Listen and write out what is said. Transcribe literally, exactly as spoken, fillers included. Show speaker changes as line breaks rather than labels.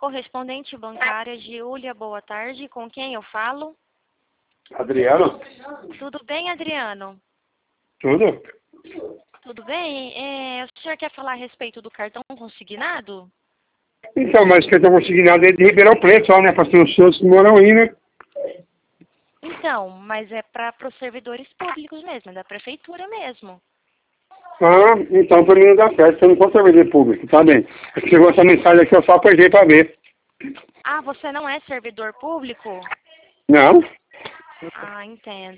Correspondente bancária Giulia, boa tarde. Com quem eu falo?
Adriano?
Tudo bem, Adriano?
Tudo?
Tudo bem? É, o senhor quer falar a respeito do cartão consignado?
Então, mas que eu estou conseguindo nada de Ribeirão Preto só, né? Para os senhores que moram aí, né?
Então, mas é para os servidores públicos mesmo, é da prefeitura mesmo.
Ah, então para mim não dá certo, eu não posso servir público, tá bem. Chegou essa mensagem aqui, eu só apertei para ver.
Ah, você não é servidor público?
Não?
Ah, entendo.